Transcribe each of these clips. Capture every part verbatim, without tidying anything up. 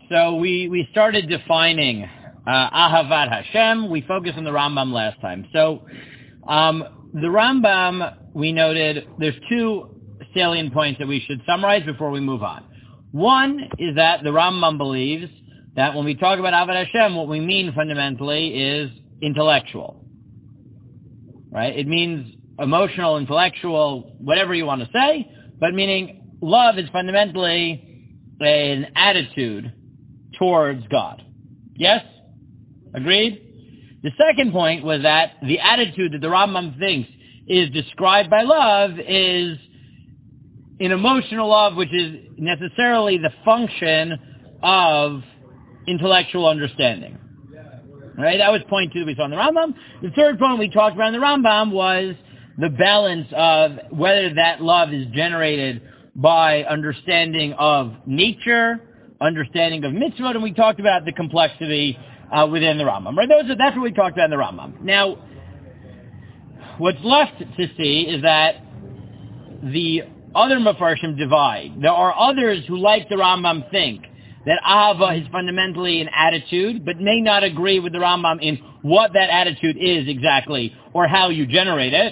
So we, we started defining uh, Ahavat Hashem. We focused on the Rambam last time. So um, the Rambam, we noted, there's two salient points that we should summarize before we move on. One is that the Rambam believes that when we talk about Ahavat Hashem, what we mean fundamentally is intellectual. Right? It means emotional, intellectual, whatever you want to say, but meaning love is fundamentally an attitude towards God. Yes? Agreed? The second point was that the attitude that the Rambam thinks is described by love is an emotional love, which is necessarily the function of intellectual understanding. Right? That was point two that we saw in the Rambam. The third point we talked about in the Rambam was the balance of whether that love is generated by understanding of nature, understanding of mitzvot, and we talked about the complexity uh, within the Rambam. Right? Those are, that's what we talked about in the Rambam. Now, what's left to see is that the other Mefarshim divide. There are others who, like the Rambam, think that Ahava is fundamentally an attitude, but may not agree with the Rambam in what that attitude is exactly, or how you generate it.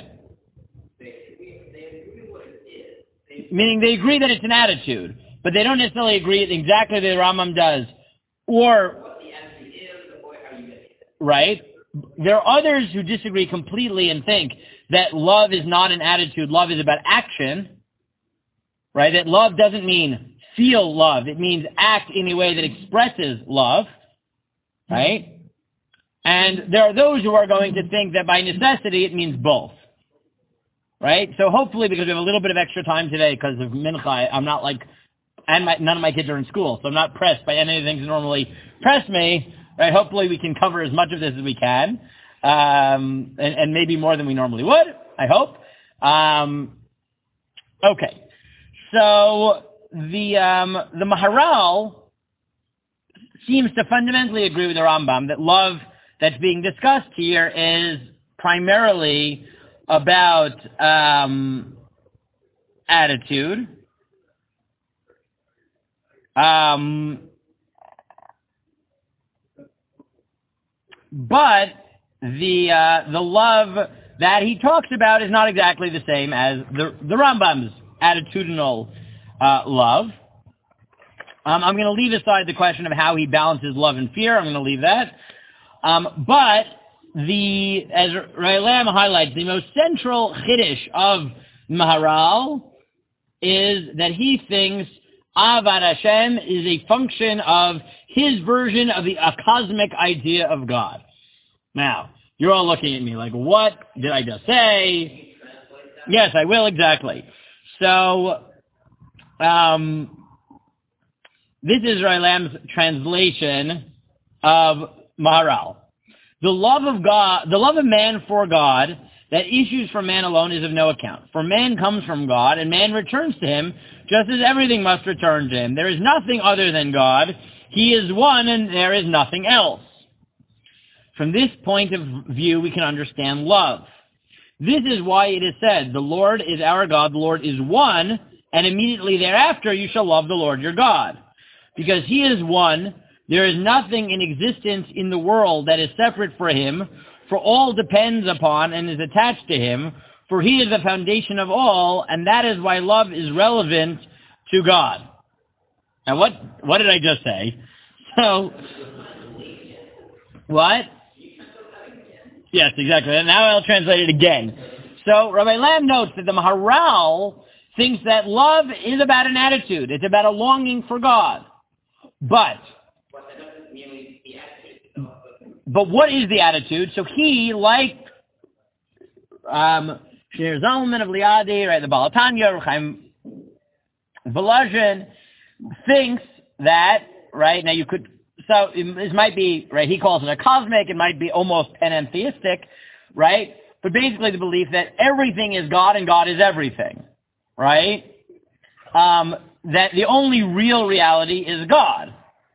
Meaning they agree that it's an attitude, but they don't necessarily agree exactly that the Rambam does, or what the attitude is, or how you get it. Right? There are others who disagree completely and think that love is not an attitude, love is about action, right? That love doesn't mean feel love, it means act in a way that expresses love, right? And there are those who are going to think that by necessity it means both. Right? So hopefully, because we have a little bit of extra time today because of Mincha, I'm not like, and my, none of my kids are in school, so I'm not pressed by any of the things that normally press me. Right? Hopefully we can cover as much of this as we can, um, and, and maybe more than we normally would, I hope. Um, okay. So the, um, the Maharal seems to fundamentally agree with the Rambam that love that's being discussed here is primarily about um, attitude, um, but the uh, the love that he talks about is not exactly the same as the the Rambam's attitudinal uh, love. Um, I'm going to leave aside the question of how he balances love and fear. I'm going to leave that, um, but. The, as Raylam highlights, the most central chiddush of Maharal is that he thinks Ahavat Hashem is a function of his version of the a cosmic idea of God. Now, you're all looking at me like, what did I just say? Yes, I will, exactly. So, um, this is Raylam's translation of Maharal. The love of God, the love of man for God that issues from man alone is of no account. For man comes from God, and man returns to him, just as everything must return to him. There is nothing other than God. He is one, and there is nothing else. From this point of view, we can understand love. This is why it is said, the Lord is our God, the Lord is one, and immediately thereafter you shall love the Lord your God. Because he is one, there is nothing in existence in the world that is separate for him, for all depends upon and is attached to him, for he is the foundation of all, and that is why love is relevant to God. Now what, what did I just say? So, what? Yes, exactly. And now I'll translate it again. So Rabbi Lam notes that the Maharal thinks that love is about an attitude. It's about a longing for God. But But what is the attitude? So he, like um, Shneur Zalman of Liadi, right, the Baal HaTanya, Chaim Volozhin, thinks that, right, now you could, so this might be, right, he calls it a cosmic, it might be almost panentheistic, right, but basically the belief that everything is God and God is everything, right, um, that the only real reality is God.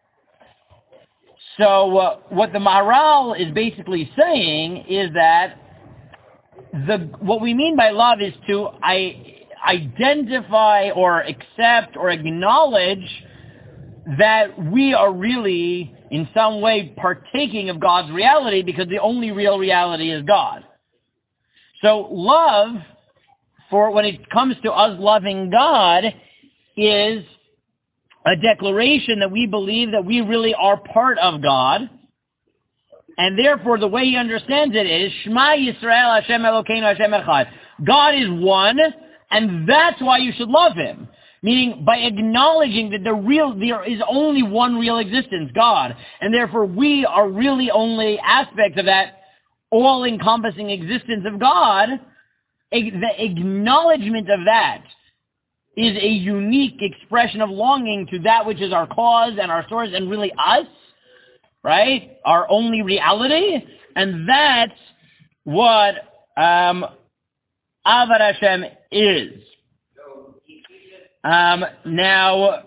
So uh, what the Maharal is basically saying is that the what we mean by love is to I, identify or accept or acknowledge that we are really, in some way, partaking of God's reality because the only real reality is God. So love, for when it comes to us loving God, is a declaration that we believe that we really are part of God. And therefore, the way he understands it is, Shema Yisrael Hashem Elokeinu Hashem Echad. God is one, and that's why you should love him. Meaning, by acknowledging that the real, there is only one real existence, God. And therefore, we are really only aspects of that all-encompassing existence of God. The acknowledgement of that is a unique expression of longing to that which is our cause and our source and really us, right? Our only reality. And that's what um, Avad Hashem is. Um, now,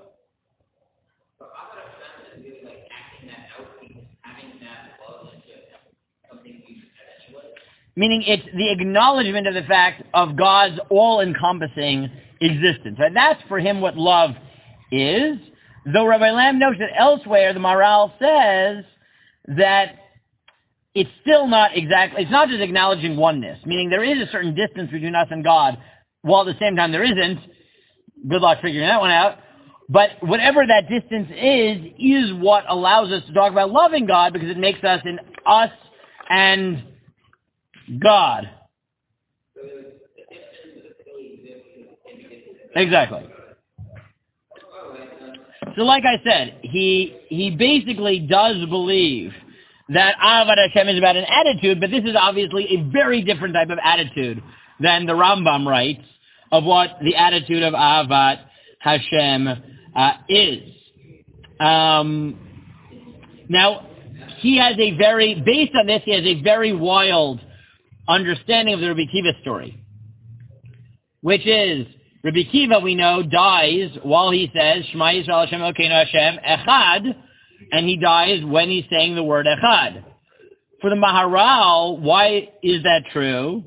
meaning it's the acknowledgement of the fact of God's all-encompassing existence. And that's for him what love is. Though Rabbi Lamb notes that elsewhere the Maharal says that it's still not exactly, it's not just acknowledging oneness, meaning there is a certain distance between us and God, while at the same time there isn't. Good luck figuring that one out. But whatever that distance is, is what allows us to talk about loving God, because it makes us an us and God. Exactly. So like I said, he he basically does believe that Ahavat Hashem is about an attitude, but this is obviously a very different type of attitude than the Rambam writes of what the attitude of Ahavat Hashem uh, is. Um, now, he has a very, based on this, he has a very wild understanding of the Rabbi Kiva story, which is, Rabbi Kiva, we know, dies while he says, Shema Yisrael Hashem Elokeinu Hashem Echad, and he dies when he's saying the word Echad. For the Maharal, why is that true?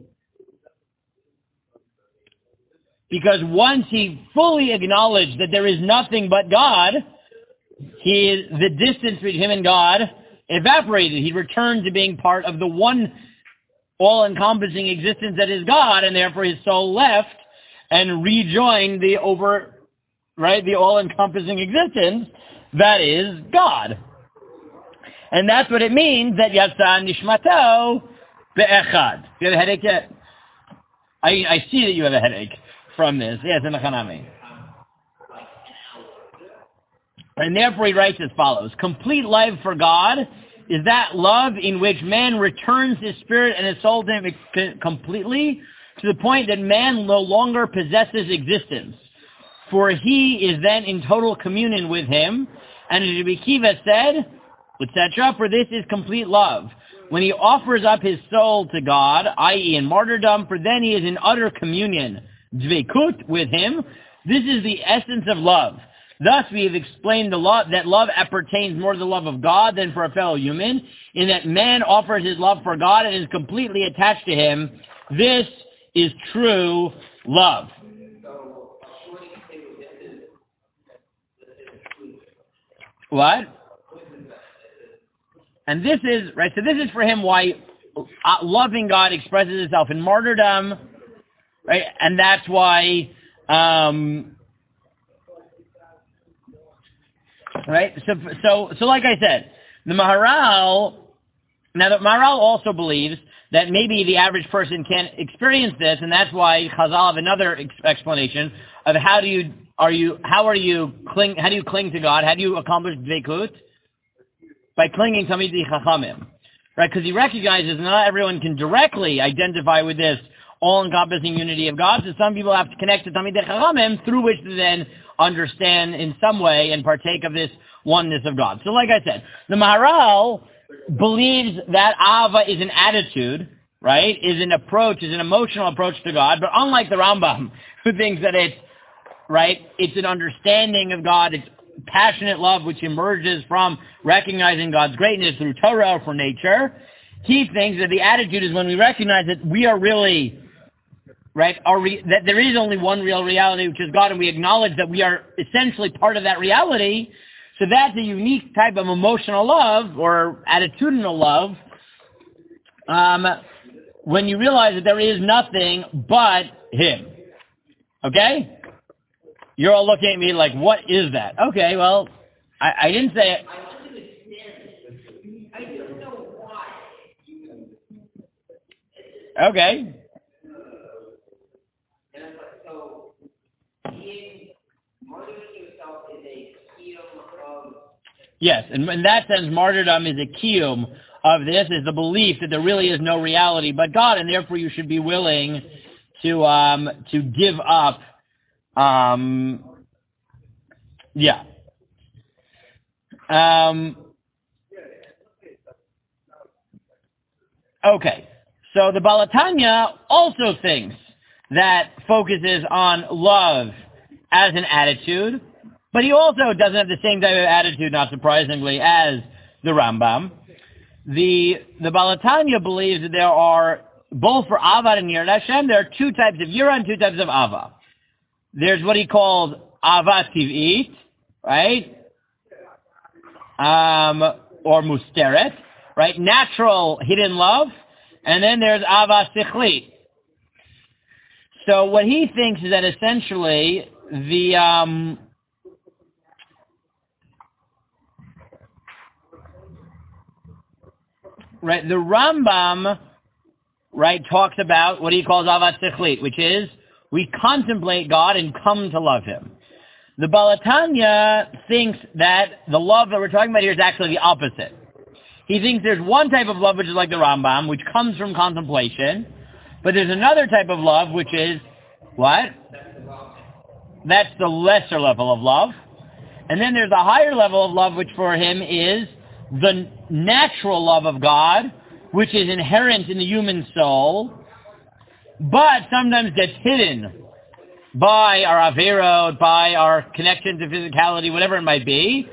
Because once he fully acknowledged that there is nothing but God, he, the distance between him and God evaporated. He returned to being part of the one all-encompassing existence that is God, and therefore his soul left and rejoined the over, right, the all-encompassing existence that is God. And that's what it means that Yatsa Nishmato Be'echad. Do you have a headache yet? I, I see that you have a headache from this. Yes, in the Chanami. And therefore he writes as follows. Complete life for God is that love in which man returns his spirit and his soul to him completely, to the point that man no longer possesses existence. For he is then in total communion with him. And as Rabbi Kiva said, et cetera, for this is complete love. When he offers up his soul to God, that is in martyrdom, for then he is in utter communion, dveikut, with him. This is the essence of love. Thus we have explained the love, that love appertains more to the love of God than for a fellow human, in that man offers his love for God and is completely attached to him. This is true love. What? And this is, right, so this is for him why uh, loving God expresses itself in martyrdom, right, and that's why, um, right, so, so, so like I said, the Maharal, now the Maharal also believes that maybe the average person can't experience this, and that's why Chazal have another ex- explanation of how do you, are you, how are you cling, how do you cling to God, how do you accomplish dveikut? By clinging to Tamidei Chachamim, right? Because he recognizes not everyone can directly identify with this all-encompassing unity of God, so some people have to connect to Tamidei Chachamim, through which to then understand in some way and partake of this oneness of God. So like I said, the Maharal believes that Ava is an attitude, right, is an approach, is an emotional approach to God, but unlike the Rambam, who thinks that it's, right, it's an understanding of God, it's passionate love which emerges from recognizing God's greatness through Torah or for nature, he thinks that the attitude is when we recognize that we are really, right, are re- that there is only one real reality, which is God, and we acknowledge that we are essentially part of that reality. So that's a unique type of emotional love or attitudinal love um, when you realize that there is nothing but him. Okay? You're all looking at me like, what is that? Okay, well, I, I didn't say it. Okay. Yes, and in that sense, martyrdom is a kiyum of this, is the belief that there really is no reality but God, and therefore you should be willing to um, to give up. Um, yeah. Um, okay. So the Baal HaTanya also thinks that focuses on love as an attitude, but he also doesn't have the same type of attitude, not surprisingly, as the Rambam. The the Baal HaTanya believes that there are, both for Ava and Yirat Hashem, there are two types of Yira and two types of Ava. There's what he calls Ava Tiv'it, right? Um, or Musteret, right? Natural hidden love. And then there's Ava Sichlit. So what he thinks is that essentially the um, right the Rambam right talks about what he calls Ava Sichlit, which is we contemplate God and come to love Him. The Baal HaTanya thinks that the love that we're talking about here is actually the opposite. He thinks there's one type of love which is like the Rambam, which comes from contemplation, but there's another type of love which is, what? That's the lesser level of love. And then there's a higher level of love which for him is the natural love of God, which is inherent in the human soul, but sometimes gets hidden by our averot, by our connection to physicality, whatever it might be.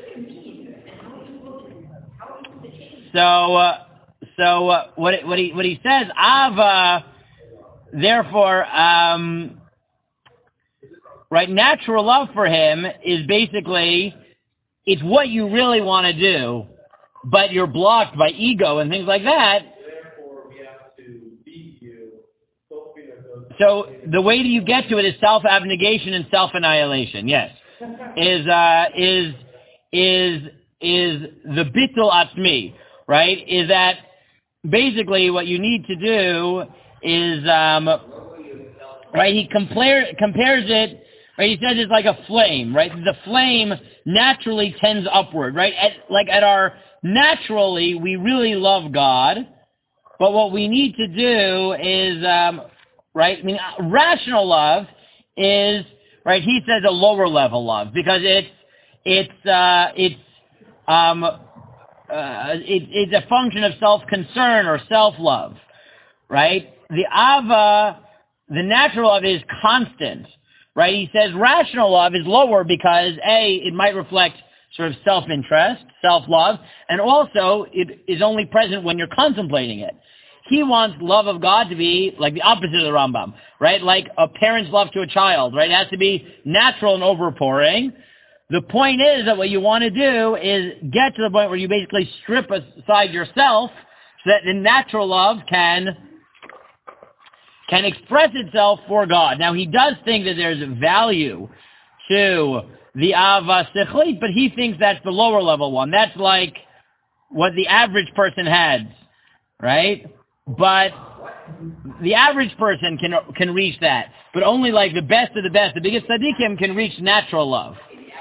So, uh, so uh, what what he what he says, Ava, therefore, um, right, natural love for him is basically it's what you really want to do, but you're blocked by ego and things like that. Therefore, we have to beat you. So the way that you get to it is self-abnegation and self-annihilation. Yes, is uh, is is is the bittul atzmi, right? Is that basically what you need to do is um, right? He compare, compares it. Right? He says it's like a flame. Right? The flame naturally tends upward. Right? At, like at our naturally, we really love God, but what we need to do is. Um, Right? I mean, rational love is, right, he says a lower level love because it's, it's, uh, it's, um, uh, it, it's a function of self-concern or self-love, right? The Ava, the natural love is constant, right? He says rational love is lower because, A, it might reflect sort of self-interest, self-love, and also it is only present when you're contemplating it. He wants love of God to be like the opposite of the Rambam, right? Like a parent's love to a child, right? It has to be natural and overpouring. The point is that what you want to do is get to the point where you basically strip aside yourself so that the natural love can, can express itself for God. Now, he does think that there's value to the Ava Sichlit, but he thinks that's the lower level one. That's like what the average person has, right? But the average person can can reach that, but only like the best of the best, the biggest tzaddikim can reach natural love.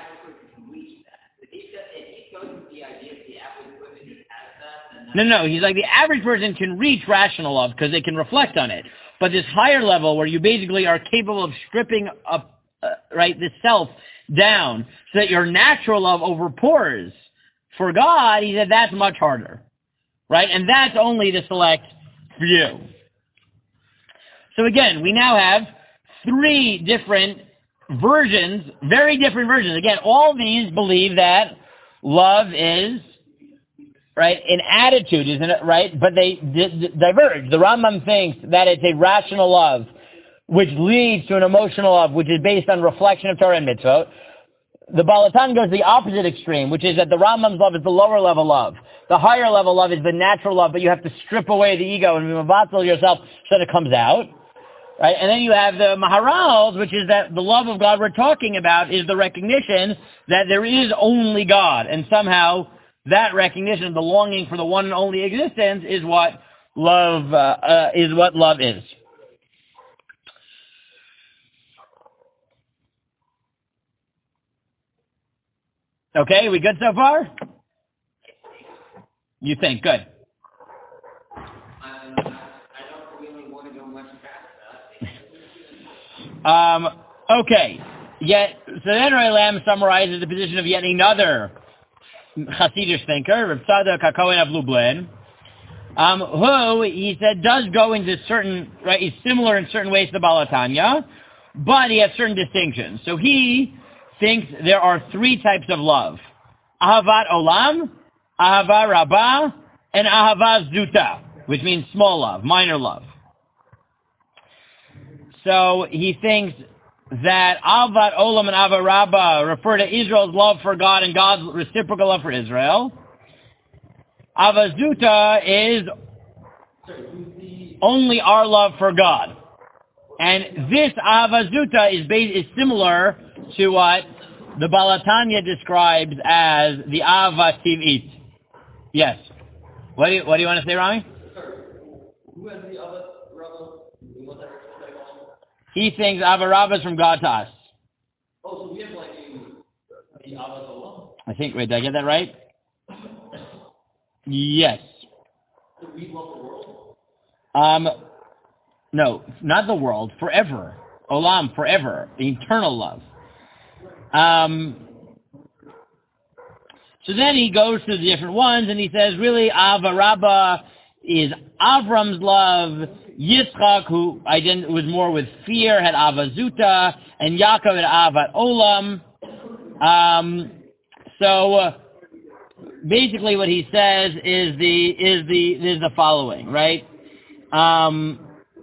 No, no, he's like the average person can reach rational love because they can reflect on it. But this higher level where you basically are capable of stripping up, uh, right, the self down so that your natural love overpours for God, he said that's much harder, right? And that's only the select few. So again, we now have three different versions, very different versions. Again, all these believe that love is, right, an attitude, isn't it, right? But they di- di- diverge. The Rambam thinks that it's a rational love, which leads to an emotional love, which is based on reflection of Torah and mitzvot. the Baal HaTanya goes to the opposite extreme, which is that the Rambam's love is the lower level love. The higher level love is the natural love, but you have to strip away the ego and mevatel yourself so that it comes out. Right? And then you have the Maharals, which is that the love of God we're talking about is the recognition that there is only God. And somehow that recognition, the longing for the one and only existence is what love, uh, uh, is what love is. Okay, we good so far? You think, good. Um, I don't really want to go much past Um, okay. Yet, so then Ram summarizes the position of yet another Hasidic thinker, Reb Tzadok HaKohen of Lublin, um, who, he said, does go into certain, right, he's similar in certain ways to the Baal HaTanya, but he has certain distinctions. So he thinks there are three types of love. Ahavat Olam, Ahava Rabbah, and Ahava Zuta, which means small love, minor love. So he thinks that Ahavat Olam and Ahava Rabbah refer to Israel's love for God and God's reciprocal love for Israel. Ahava Zuta is only our love for God. And this Ahava Zuta is, based, is similar to what the Baal HaTanya describes as the Ahava Tiv'it. Yes. What do you, what do you want to say, Rami? Who has the other Rabbah? What that He thinks Ahava Rabbah is from God to us. Oh, so we have like a, the Ahava Olam? I think, wait, did I get that right? Yes. So we love the world? Um, no, not the world, forever. Olam, forever, the eternal love. Um, so then he goes to the different ones, and he says, really, Ahava Rabbah is Avram's love. Yitzchak, who ident- was more with fear, had Ahava Zuta, and Yaakov had Ahavat Olam. Um, so uh, basically, what he says is the is the is the following, right? Um,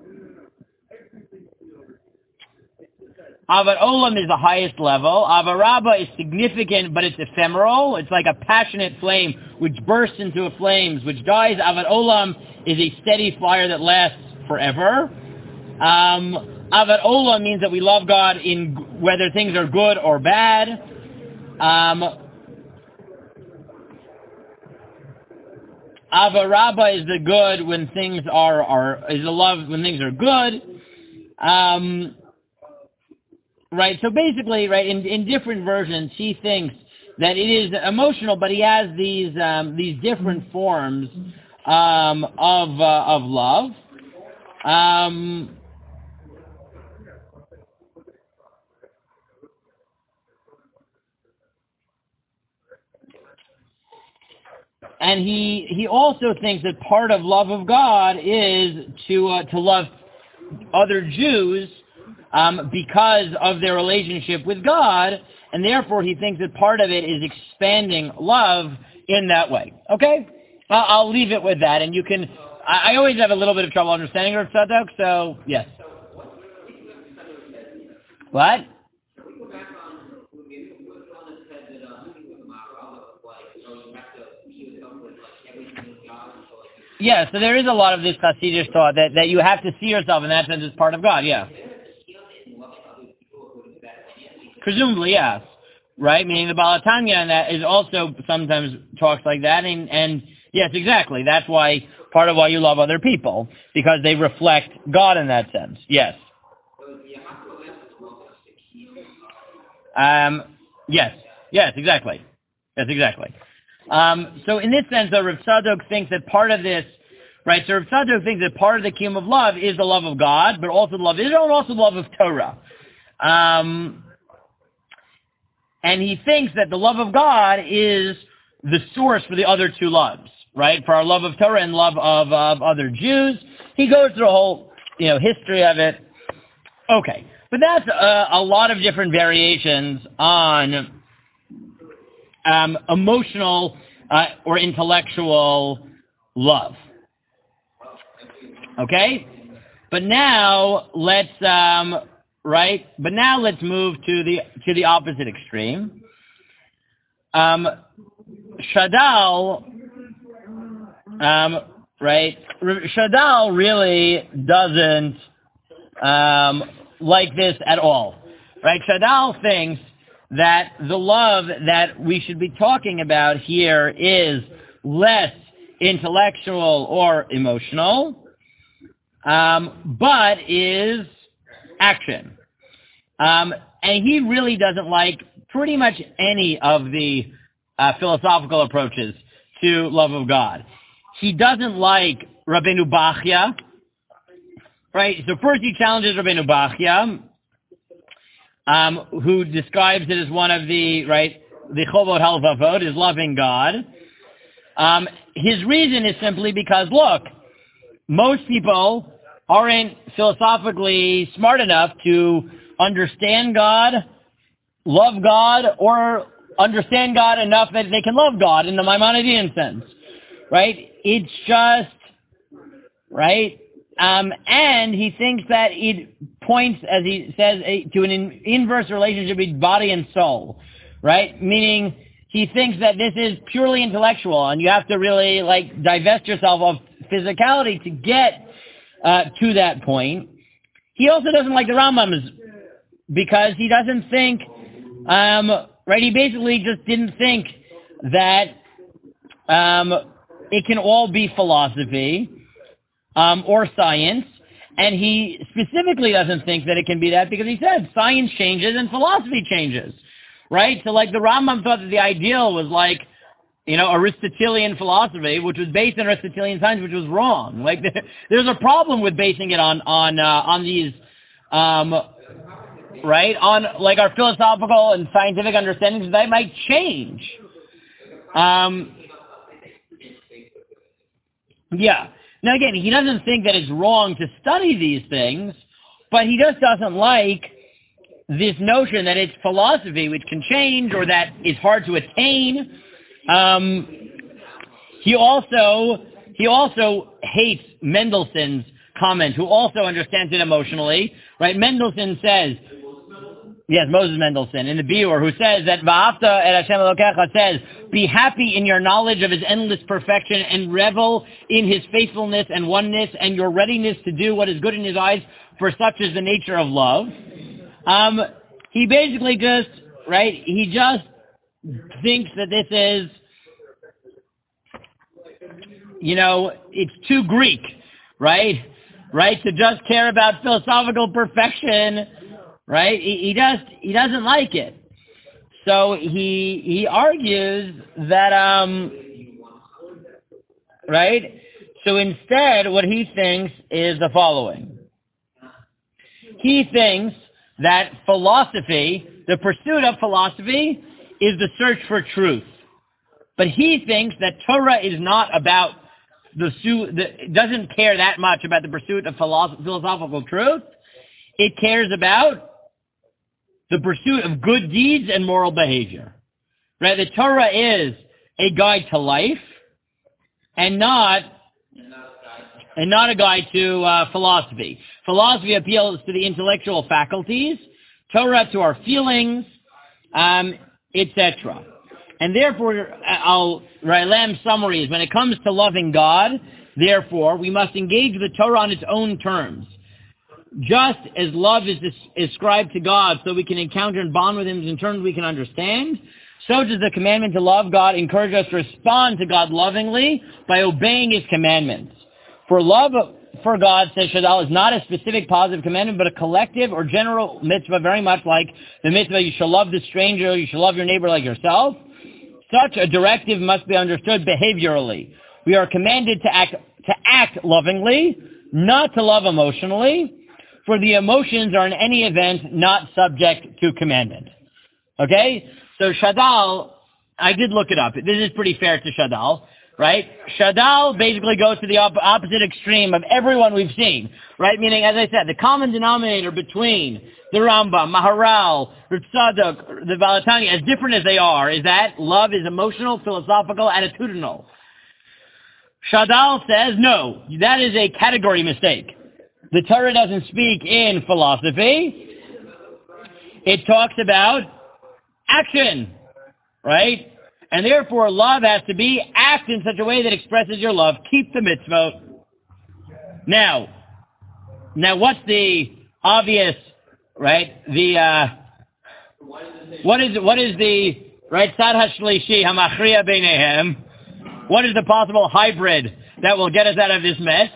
Ahavat Olam is the highest level. Ahava Rabbah is significant, but it's ephemeral. It's like a passionate flame which bursts into a flames, which dies. Ahavat Olam is a steady fire that lasts forever. Um, Ahavat Olam means that we love God in whether things are good or bad. Um, Ahava Rabbah is the good when things are, are is the love when things are good. Um, Right, so basically, right, in, in different versions, he thinks that it is emotional, but he has these um, these different forms um, of uh, of love. Um, and he he also thinks that part of love of God is to uh, to love other Jews. Um, because of their relationship with God, and therefore he thinks that part of it is expanding love in that way. Okay? I'll, I'll leave it with that, and you can, I, I always have a little bit of trouble understanding Rav Tzadok, so, yes. What? Yeah, so there is a lot of this Hasidic thought that, that you have to see yourself in that sense as part of God, yeah. Presumably, yes. Right? Meaning the Baal HaTanya and that is also sometimes talks like that. And, and yes, exactly. That's why, part of why you love other people. Because they reflect God in that sense. Yes. Um, yes. Yes, exactly. Yes, exactly. Um, so in this sense, though, Rav Tzadok thinks that part of this, right, so Rav Tzadok thinks that part of the kingdom of love is the love of God, but also the love of Israel and also the love of Torah. Um... And he thinks that the love of God is the source for the other two loves, right? For our love of Torah and love of, of other Jews. He goes through a whole, you know, history of it. Okay. But that's a, a lot of different variations on um, emotional uh, or intellectual love. Okay? But now let's... Um, Right, but now let's move to the to the opposite extreme, um, Shadal, um, right? Shadal really doesn't um, like this at all, right? Shadal thinks that the love that we should be talking about here is less intellectual or emotional, um, but is action. Um, and he really doesn't like pretty much any of the uh, philosophical approaches to love of God. He doesn't like Rabbeinu Bachya, right? So first he challenges Rabbeinu Bachya, um, who describes it as one of the, right, the Chovot HaLevavot, is loving God. Um, his reason is simply because, look, most people aren't philosophically smart enough to understand God, love God, or understand God enough that they can love God in the Maimonidean sense, right? It's just, right? Um, and he thinks that it points, as he says, a, to an in, inverse relationship between body and soul, right? Meaning he thinks that this is purely intellectual, and you have to really, like, divest yourself of physicality to get uh, to that point. He also doesn't like the Rambams because he doesn't think, um, right, he basically just didn't think that um, it can all be philosophy um, or science, and he specifically doesn't think that it can be that because he said science changes and philosophy changes, right? So, like, the Rambam thought that the ideal was, like, you know, Aristotelian philosophy, which was based on Aristotelian science, which was wrong. Like, there's a problem with basing it on on uh, on these, um, right, on, like, our philosophical and scientific understandings that might change. Um, yeah. Now, again, he doesn't think that it's wrong to study these things, but he just doesn't like this notion that it's philosophy which can change or that it's hard to attain. Um, he also he also hates Mendelssohn's comment, who also understands it emotionally. Right? Mendelssohn says, yes, Moses Mendelssohn in the Biur, who says that Va'afta et Hashem Elokecha says, be happy in your knowledge of His endless perfection and revel in His faithfulness and oneness and your readiness to do what is good in His eyes, for such is the nature of love. Um, he basically just, right, he just thinks that this is, you know, it's too Greek, right? Right? To just care about philosophical perfection, right? He, he just, he doesn't like it. So he, he argues that, um, right? So instead, what he thinks is the following. He thinks that philosophy, the pursuit of philosophy, is the search for truth. But he thinks that Torah is not about the, the doesn't care that much about the pursuit of philosoph- philosophical truth. It cares about the pursuit of good deeds and moral behavior. Right? The Torah is a guide to life and not and not a guide to uh, philosophy. Philosophy appeals to the intellectual faculties, Torah to our feelings, um, et cetera. And therefore, I'll Raylam summary is when it comes to loving God, therefore, we must engage the Torah on its own terms. Just as love is ascribed to God so we can encounter and bond with Him in terms we can understand, so does the commandment to love God encourage us to respond to God lovingly by obeying His commandments. For love for God, says Shadal, is not a specific positive commandment, but a collective or general mitzvah, very much like the mitzvah, you shall love the stranger, you shall love your neighbor like yourself. Such a directive must be understood behaviorally. We are commanded to act, to act lovingly, not to love emotionally, for the emotions are in any event not subject to commandment. Okay? So Shadal, I did look it up. This is pretty fair to Shadal, right? Shadal basically goes to the op- opposite extreme of everyone we've seen, right? Meaning, as I said, the common denominator between the Rambam, Maharal, Rav Tzadok, the Balatani, as different as they are, is that love is emotional, philosophical, attitudinal. Shadal says, no, that is a category mistake. The Torah doesn't speak in philosophy. It talks about action, right? And therefore, love has to be, act in such a way that expresses your love. Keep the mitzvot. Now, now what's the obvious, right? The, uh, what is, what is the, right, Tzad HaShlishi HaMachriya Beinehem? What is the possible hybrid that will get us out of this mess?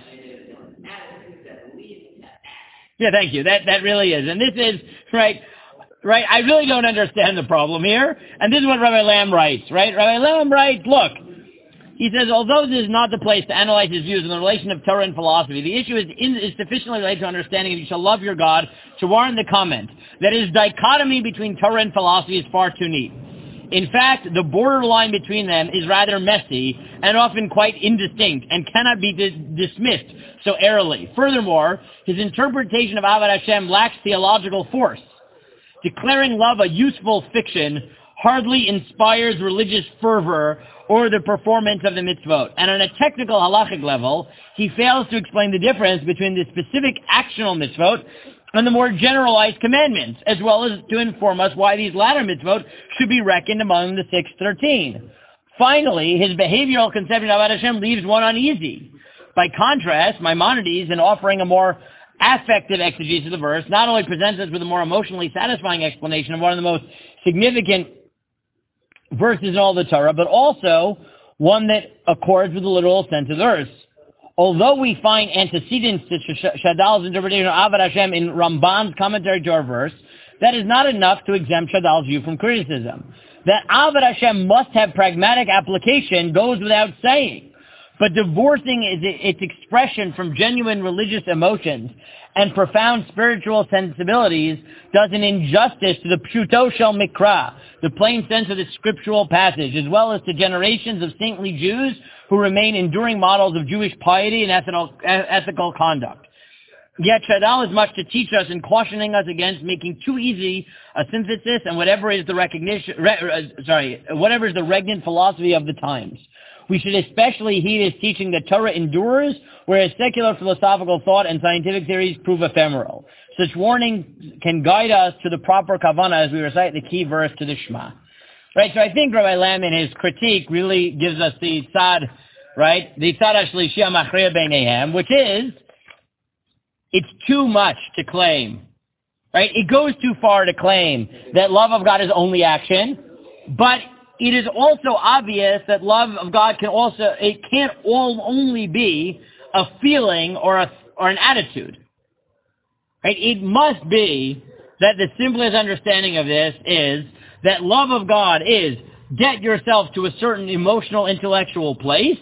Yeah, thank you. That, that really is. And this is, right, right, I really don't understand the problem here. And this is what Rabbi Lamb writes, right? Rabbi Lamb writes, look, he says, although this is not the place to analyze his views on the relation of Torah and philosophy, the issue is, in, is sufficiently related to understanding that you shall love your God to warrant the comment that his dichotomy between Torah and philosophy is far too neat. In fact, the borderline between them is rather messy and often quite indistinct and cannot be dis- dismissed so airily. Furthermore, his interpretation of Avad Hashem lacks theological force. Declaring love a useful fiction hardly inspires religious fervor or the performance of the mitzvot. And on a technical halachic level, he fails to explain the difference between the specific actional mitzvot and the more generalized commandments, as well as to inform us why these latter mitzvot should be reckoned among the six thirteen. Finally, his behavioral conception of Avad Hashem leaves one uneasy. By contrast, Maimonides, in offering a more affective exegesis of the verse, not only presents us with a more emotionally satisfying explanation of one of the most significant verses in all the Torah, but also one that accords with the literal sense of the verse. Although we find antecedents to Shadal's interpretation of Avad Hashem in Ramban's commentary to our verse, that is not enough to exempt Shadal's view from criticism. That Avad Hashem must have pragmatic application goes without saying. But divorcing its expression from genuine religious emotions and profound spiritual sensibilities does an injustice to the Pshuto Shel Mikra, the plain sense of the scriptural passage, as well as to generations of saintly Jews who remain enduring models of Jewish piety and ethical, ethical conduct. Yet Shadal has much to teach us in cautioning us against making too easy a synthesis and whatever is the recognition, re, uh, sorry, whatever is the regnant philosophy of the times. We should especially heed his teaching that Torah endures, whereas secular philosophical thought and scientific theories prove ephemeral. Such warning can guide us to the proper kavanah as we recite the key verse to the Shema. Right, so I think Rabbi Lamb in his critique really gives us the tzad, right, the tzad HaShlishi HaMachriya Beinehem, which is, it's too much to claim, right? It goes too far to claim that love of God is only action, but it is also obvious that love of God can also, it can't all only be a feeling or a, or an attitude. Right? It must be that the simplest understanding of this is that love of God is get yourself to a certain emotional, intellectual place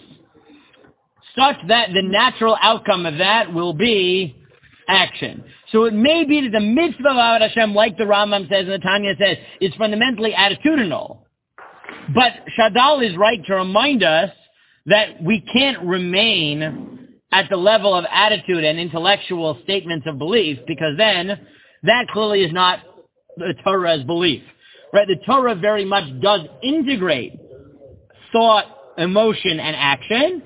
such that the natural outcome of that will be action. So it may be that the mitzvah of Avad Hashem, like the Rambam says and the Tanya says, is fundamentally attitudinal. But Shadal is right to remind us that we can't remain at the level of attitude and intellectual statements of belief, because then that clearly is not the Torah's belief. Right? The Torah very much does integrate thought, emotion, and action.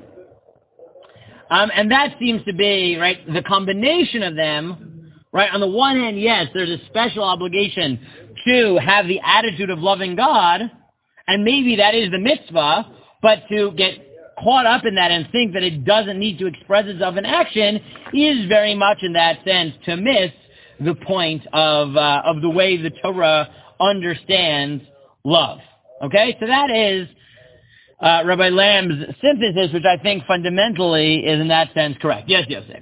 Um, and that seems to be, right, the combination of them, right? On the one hand, yes, there's a special obligation to have the attitude of loving God, and maybe that is the mitzvah, but to get caught up in that and think that it doesn't need to express itself in action is very much in that sense to miss the point of uh, of the way the Torah understands love. Okay, so that is uh, Rabbi Lamb's synthesis, which I think fundamentally is in that sense correct. Yes, Yosef.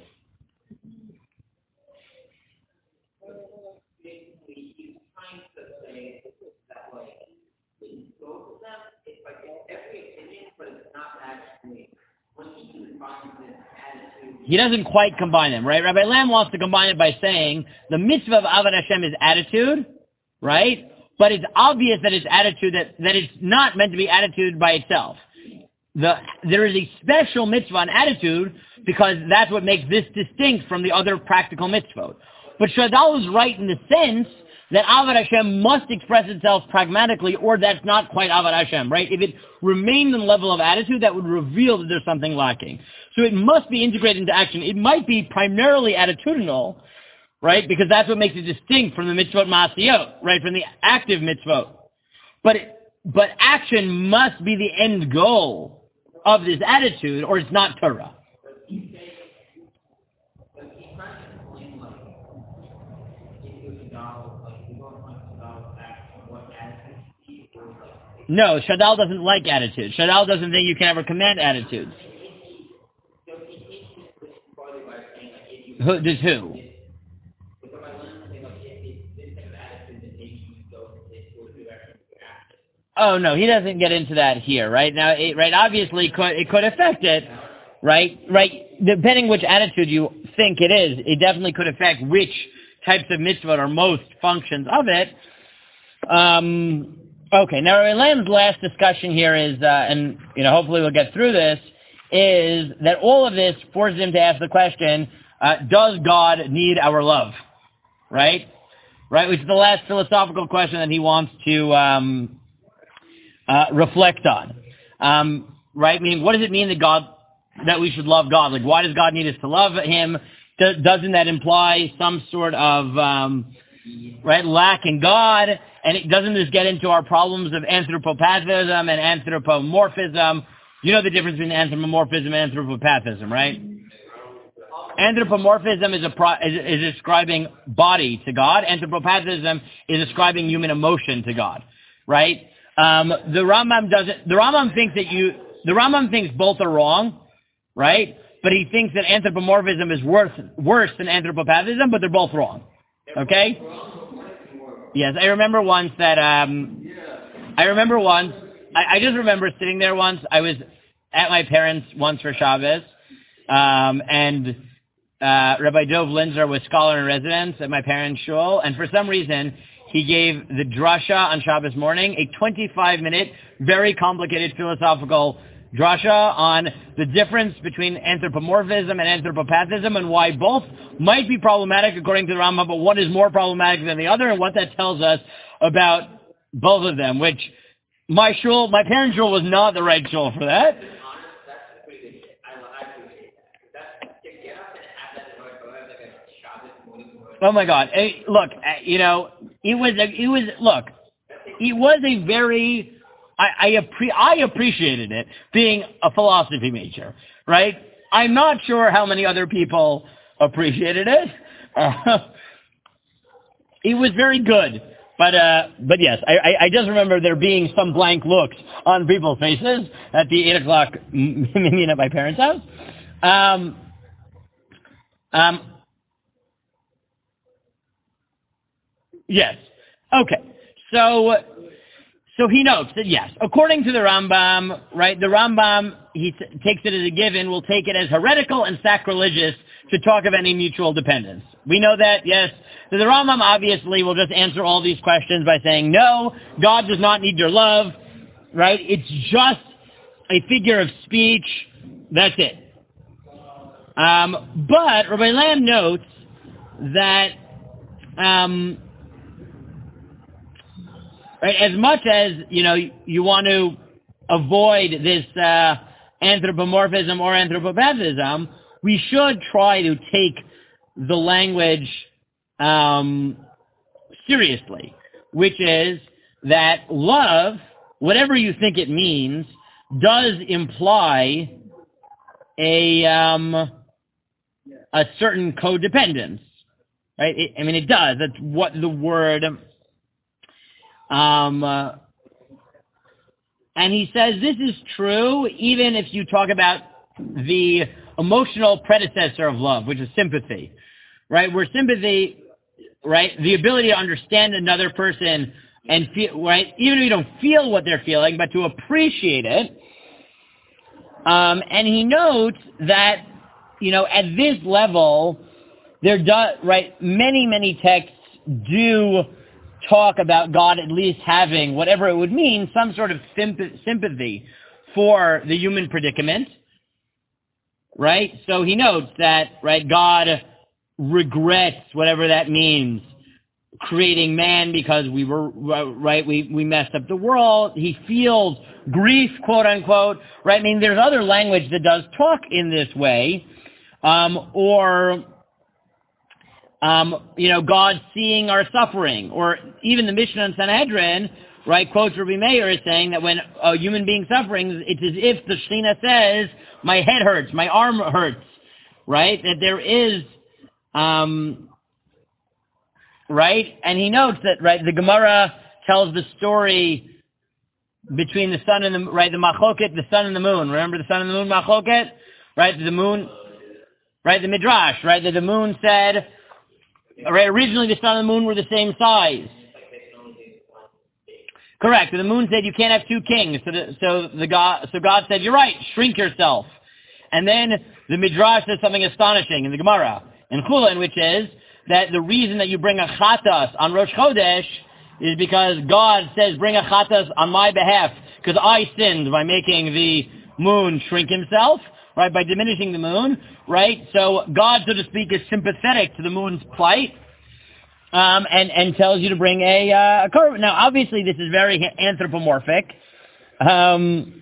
He doesn't quite combine them, right? Rabbi Lamb wants to combine it by saying the mitzvah of Avad Hashem is attitude, right? But it's obvious that it's attitude, that, that it's not meant to be attitude by itself. The, there is a special mitzvah on attitude because that's what makes this distinct from the other practical mitzvot. But Shadal is right in the sense that Avad Hashem must express itself pragmatically, or that's not quite Avad Hashem, right? If it remained in the level of attitude, that would reveal that there's something lacking. So it must be integrated into action. It might be primarily attitudinal, right? Because that's what makes it distinct from the mitzvot ma'asiyot, right? From the active mitzvot. But it, but action must be the end goal of this attitude, or it's not Torah. No, Shadal doesn't like attitudes. Shadal doesn't think you can ever command attitudes. Who, does who? Oh no, he doesn't get into that here, right? Now, it, right? Obviously, it could, it could affect it, right? Right? Depending which attitude you think it is, it definitely could affect which types of mitzvot are most functions of it. Um, okay, now Elam's last discussion here is, uh, and you know, hopefully we'll get through this, is that all of this forces him to ask the question: uh, does God need our love? Right? Right? Which is the last philosophical question that he wants to um, uh, reflect on. Um, right? Meaning, what does it mean that God, that we should love God? Like, why does God need us to love Him? Do, doesn't that imply some sort of um, right lack in God? And it, doesn't this get into our problems of anthropopathism and anthropomorphism? You know the difference between anthropomorphism and anthropopathism, right? Anthropomorphism is, a pro, is, is ascribing body to God. Anthropopathism is ascribing human emotion to God, right? Um, the Rambam doesn't. The Rambam thinks that you. The Rambam thinks both are wrong, right? But he thinks that anthropomorphism is worse worse than anthropopathism, but they're both wrong. Okay? Yes, I remember once that. Um, I remember once. I, I just remember sitting there once. I was at my parents' once for Shabbos, um, and uh, Rabbi Dov Linzer was scholar in residence at my parents' shul, and for some reason he gave the drasha on Shabbos morning, a twenty-five minute, very complicated philosophical drasha on the difference between anthropomorphism and anthropopathism and why both might be problematic according to the Rambam, but one is more problematic than the other, and what that tells us about both of them, which my shul, my parents' shul was not the right shul for that. Oh my God! Hey, look, you know, it was a, it was look, it was a very I I, appre- I appreciated it being a philosophy major, right? I'm not sure how many other people appreciated it. Uh, it was very good, but uh, but yes, I, I I just remember there being some blank looks on people's faces at the eight o'clock minyan at my parents' house. Um, um. Yes. Okay. So, so he notes that yes, according to the Rambam, right, the Rambam, he t- takes it as a given, will take it as heretical and sacrilegious to talk of any mutual dependence. We know that, yes. So the Rambam obviously will just answer all these questions by saying, no, God does not need your love, right? It's just a figure of speech. That's it. Um, but Rabbi Lamb notes that, um, right, as much as, you know, you want to avoid this uh, anthropomorphism or anthropopathism, we should try to take the language um, seriously, which is that love, whatever you think it means, does imply a um, a certain codependence, right? It, I mean, it does. That's what the word. Um, uh, and he says this is true even if you talk about the emotional predecessor of love, which is sympathy, right? Where sympathy, right, the ability to understand another person and feel, right, even if you don't feel what they're feeling, but to appreciate it. Um, and he notes that, you know, at this level, there does, right, many, many texts do talk about God at least having, whatever it would mean, some sort of symp- sympathy for the human predicament, right? So he notes that, right, God regrets, whatever that means, creating man because we were, right, we, we messed up the world. He feels grief, quote unquote, right? I mean, there's other language that does talk in this way, um, or... Um, you know, God seeing our suffering, or even the Mishnah and Sanhedrin, right, quotes Rabbi Meir as saying that when a human being suffering, it's as if the Shekhinah says, my head hurts, my arm hurts, right? That there is, um, right? And he notes that, right, the Gemara tells the story between the sun and the, right, the Machoket, the sun and the moon. Remember the sun and the moon Machoket? Right, the moon, right, the Midrash, right, that the moon said, right, originally the sun and the moon were the same size. Correct. So the moon said you can't have two kings. So the, so the God, so God said, you're right, shrink yourself. And then the Midrash says something astonishing in the Gemara, in Chulin, which is that the reason that you bring a chatas on Rosh Chodesh is because God says, bring a chatas on my behalf, because I sinned by making the moon shrink himself, right, by diminishing the moon, right? So God, so to speak, is sympathetic to the moon's plight, um, and, and tells you to bring a, uh, a korban. Now, obviously, this is very anthropomorphic. Um,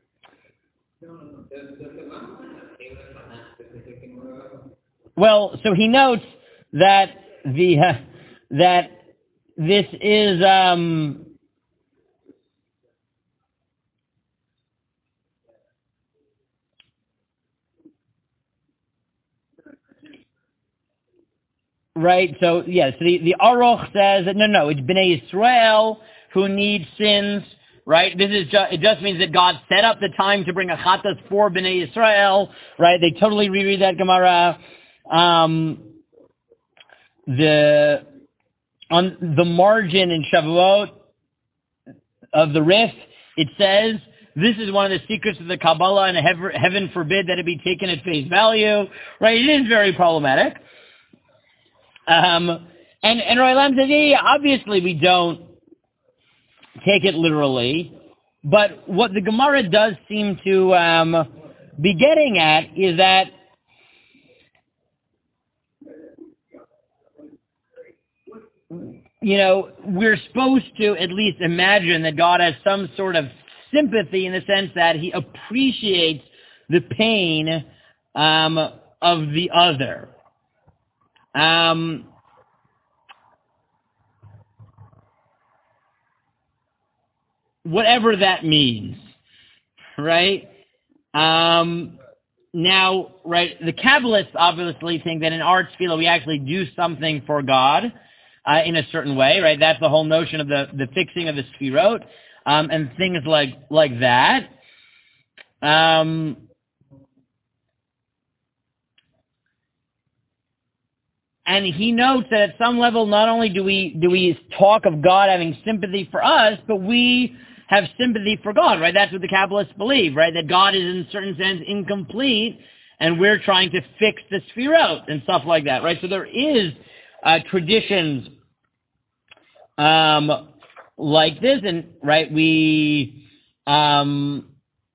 well, so he notes that the, uh, that this is, um, right, so, yes, the, the Aruch says that, no, no, it's Bnei Yisrael who need sins, right? This is just, it just means that God set up the time to bring a chatas for Bnei Yisrael, right? They totally reread that Gemara. Um, the, on the margin in Shavuot of the Rif, it says, this is one of the secrets of the Kabbalah, and heaven forbid that it be taken at face value, right? It is very problematic. Um, and, and Roy Lam says, yeah, yeah, obviously we don't take it literally, but what the Gemara does seem to um, be getting at is that you know, we're supposed to at least imagine that God has some sort of sympathy in the sense that he appreciates the pain um, of the other. Um, whatever that means, right? Um, now, right, the Kabbalists obviously think that in our tefillah we actually do something for God uh, in a certain way, right? That's the whole notion of the, the fixing of the sefirot um, and things like like that. Um, And he notes that at some level, not only do we do we talk of God having sympathy for us, but we have sympathy for God, right? That's what the Kabbalists believe, right? That God is in a certain sense incomplete, and we're trying to fix the sefirot and stuff like that, right? So there is uh, traditions um, like this, and right, we. Um,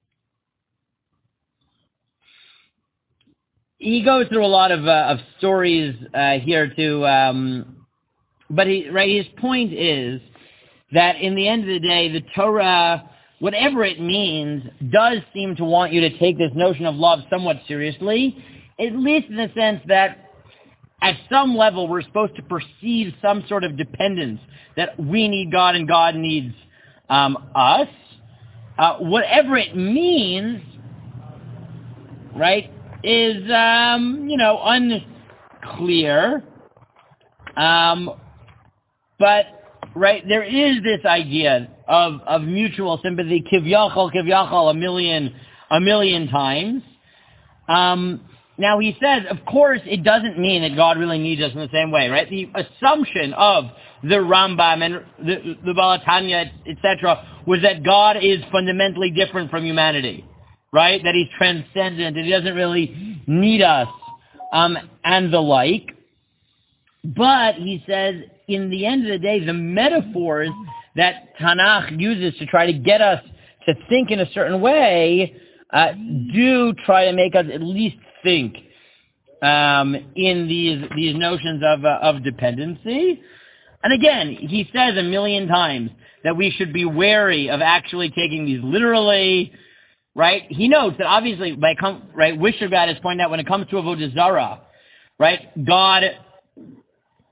He goes through a lot of uh, of stories uh, here too, um, but he, right, his point is that in the end of the day, the Torah, whatever it means, does seem to want you to take this notion of love somewhat seriously, at least in the sense that at some level we're supposed to perceive some sort of dependence, that we need God and God needs um, us. Uh, whatever it means, right, is, um, you know, unclear. Um, but, right, there is this idea of, of mutual sympathy, kivyachol, kivyachol, a million, a million times. Um, now he says, of course, it doesn't mean that God really needs us in the same way, right? The assumption of the Rambam and the, the Baal HaTanya, et cetera, was that God is fundamentally different from humanity. Right? That he's transcendent, that he doesn't really need us, um, and the like. But, he says, in the end of the day, the metaphors that Tanakh uses to try to get us to think in a certain way uh, do try to make us at least think um, in these these notions of uh, of dependency. And again, he says a million times that we should be wary of actually taking these literally. Right? He notes that obviously, by com- right, Wisherbat has pointed out when it comes to Avodah Zarah, right, God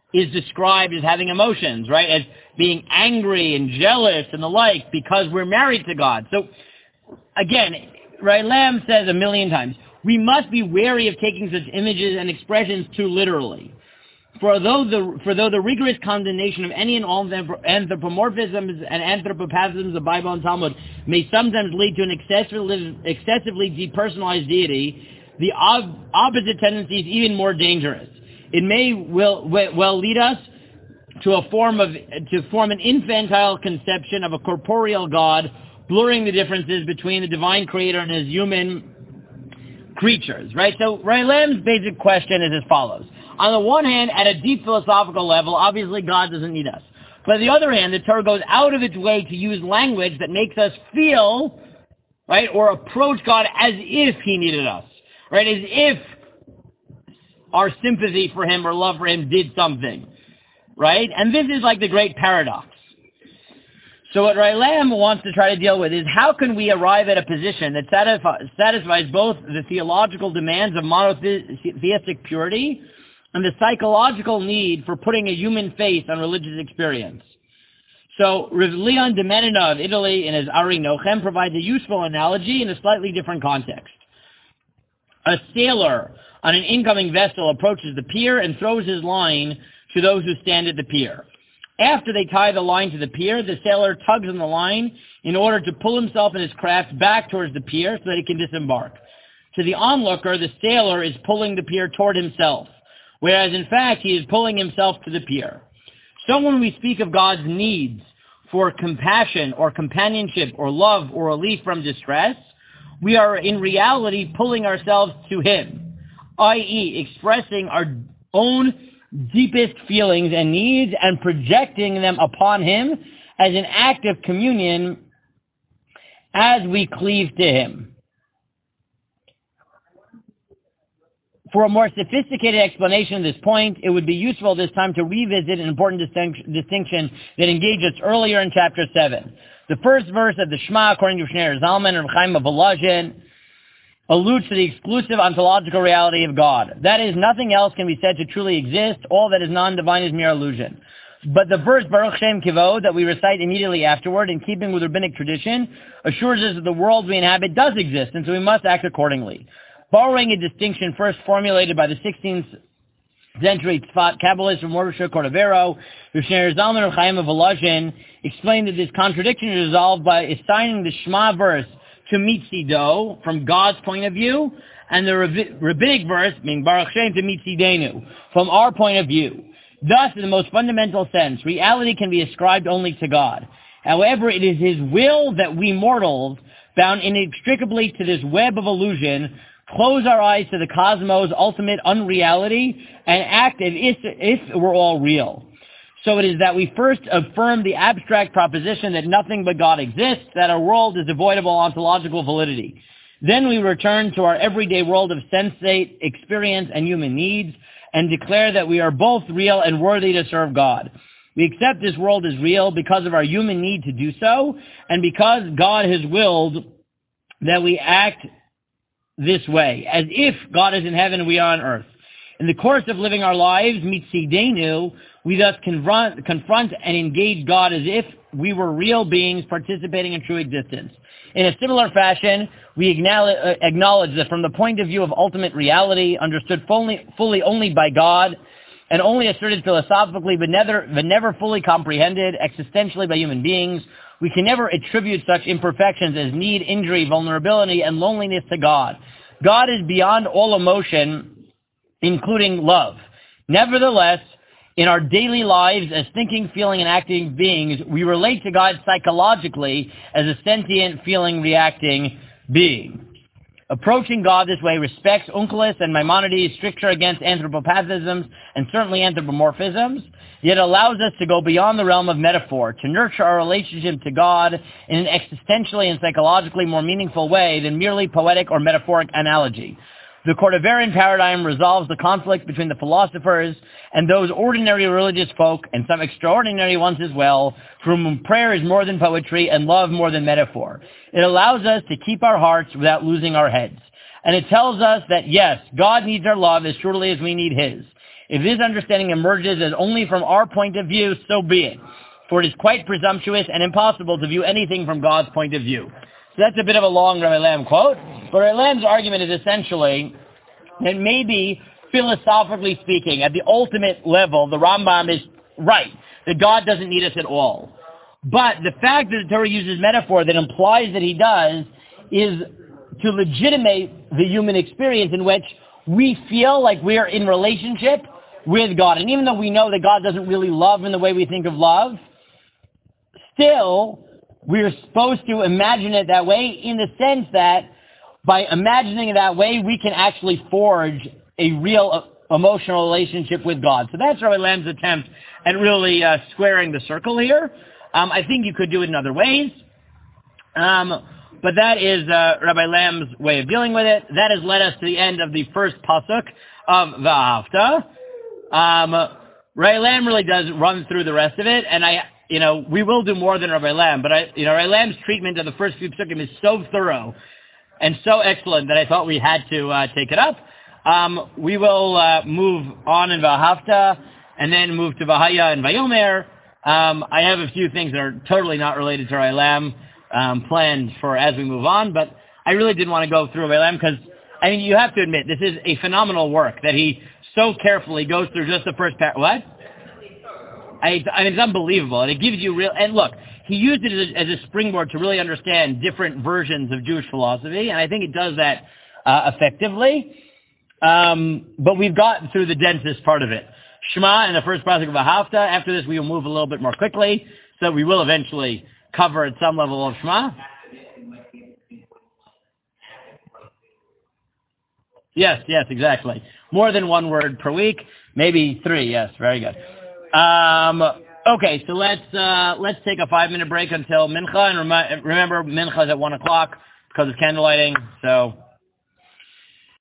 is described as having emotions, right? As being angry and jealous and the like because we're married to God. So, again, right, Lamb says a million times, we must be wary of taking such images and expressions too literally. For though the, for though the rigorous condemnation of any and all anthropomorphisms and anthropopathisms of the Bible and Talmud may sometimes lead to an excessively, excessively depersonalized deity, the ob- opposite tendency is even more dangerous. It may will, well lead us to a form of to form an infantile conception of a corporeal God, blurring the differences between the divine creator and his human creatures. Right? So, right, Lamb's basic question is as follows. On the one hand, at a deep philosophical level, obviously God doesn't need us. But on the other hand, the Torah goes out of its way to use language that makes us feel, right, or approach God as if he needed us. Right? As if our sympathy for him or love for him did something. Right? And this is like the great paradox. So what Ram wants to try to deal with is how can we arrive at a position that satisfi- satisfies both the theological demands of monotheistic purity and the psychological need for putting a human face on religious experience. So Rav Leon de Menina of Italy in his Ari Nochem provides a useful analogy in a slightly different context. A sailor on an incoming vessel approaches the pier and throws his line to those who stand at the pier. After they tie the line to the pier, the sailor tugs on the line in order to pull himself and his craft back towards the pier so that he can disembark. To the onlooker, the sailor is pulling the pier toward himself, whereas in fact he is pulling himself to the pier. So when we speak of God's needs for compassion or companionship or love or relief from distress, we are in reality pulling ourselves to him, that is expressing our own deepest feelings and needs and projecting them upon him as an act of communion as we cleave to him. For a more sophisticated explanation of this point, it would be useful this time to revisit an important distinct, distinction that engaged us earlier in chapter seven. The first verse of the Shema, according to Shneur Zalman and Chaim of Volozhin, alludes to the exclusive ontological reality of God. That is, nothing else can be said to truly exist. All that is non-divine is mere illusion. But the verse Baruch Shem Kivod that we recite immediately afterward, in keeping with rabbinic tradition, assures us that the world we inhabit does exist, and so we must act accordingly. Borrowing a distinction first formulated by the sixteenth century Tzfat Kabbalist from Mordechai Cordovero, Shneur Zalman of Chaim of Volozhin explained that this contradiction is resolved by assigning the Shema verse to Mitzido from God's point of view, and the rabbinic verse, meaning Baruch Shem, to Mitzidenu, from our point of view. Thus, in the most fundamental sense, reality can be ascribed only to God. However, it is his will that we mortals, bound inextricably to this web of illusion, close our eyes to the cosmos' ultimate unreality and act as if, if we're all real. So it is that we first affirm the abstract proposition that nothing but God exists, that our world is devoid of all ontological validity. Then we return to our everyday world of sensate experience and human needs and declare that we are both real and worthy to serve God. We accept this world as real because of our human need to do so and because God has willed that we act this way, as if God is in heaven and we are on earth. In the course of living our lives, mitzidenu, we thus confront, confront and engage God as if we were real beings participating in true existence. In a similar fashion, we acknowledge that from the point of view of ultimate reality, understood fully, fully only by God, and only asserted philosophically but never, but never fully comprehended existentially by human beings, we can never attribute such imperfections as need, injury, vulnerability, and loneliness to God. God is beyond all emotion, including love. Nevertheless, in our daily lives as thinking, feeling, and acting beings, we relate to God psychologically as a sentient, feeling, reacting being. Approaching God this way respects Onkelos and Maimonides' stricture against anthropopathisms and certainly anthropomorphisms, yet allows us to go beyond the realm of metaphor, to nurture our relationship to God in an existentially and psychologically more meaningful way than merely poetic or metaphoric analogy. The Cordoverian paradigm resolves the conflict between the philosophers and those ordinary religious folk, and some extraordinary ones as well, for whom prayer is more than poetry and love more than metaphor. It allows us to keep our hearts without losing our heads. And it tells us that, yes, God needs our love as surely as we need his. If this understanding emerges as only from our point of view, so be it. For it is quite presumptuous and impossible to view anything from God's point of view. So that's a bit of a long Rabbi Lam quote. But Rabbi Lam's argument is essentially that maybe, philosophically speaking, at the ultimate level, the Rambam is right, that God doesn't need us at all. But the fact that the Torah uses metaphor that implies that he does is to legitimate the human experience in which we feel like we are in relationship with God. And even though we know that God doesn't really love in the way we think of love, still, we're supposed to imagine it that way in the sense that by imagining it that way, we can actually forge a real uh, emotional relationship with God. So that's Rabbi Lam's attempt at really uh, squaring the circle here. Um, I think you could do it in other ways. Um, but that is uh, Rabbi Lam's way of dealing with it. That has led us to the end of the first pasuk of V'ahavta. Um, Rabbi Lam really does run through the rest of it, and I, you know, we will do more than Rabbi Lam, but I, you know, Rabbi Lam's treatment of the first few psukim is so thorough and so excellent that I thought we had to uh, take it up. Um, we will uh, move on in V'ahavta, and then move to V'haya and Vayomer. Um, I have a few things that are totally not related to Rabbi Lam um, planned for as we move on, but I really didn't want to go through Rabbi Lam because, I mean, you have to admit, this is a phenomenal work that he so carefully goes through just the first part. What? I, I mean, it's unbelievable, and it gives you real, and look, he used it as a, as a springboard to really understand different versions of Jewish philosophy, and I think it does that uh, effectively, um, but we've gotten through the densest part of it. Shema and the first pasuk of V'ahavta. After this, we will move a little bit more quickly, so we will eventually cover at some level of Shema. Yes, yes, exactly. More than one word per week, maybe three. Yes, very good. Um, okay, so let's uh, let's take a five minute break until Mincha, and remi- remember Mincha is at one o'clock because of candle lighting. So.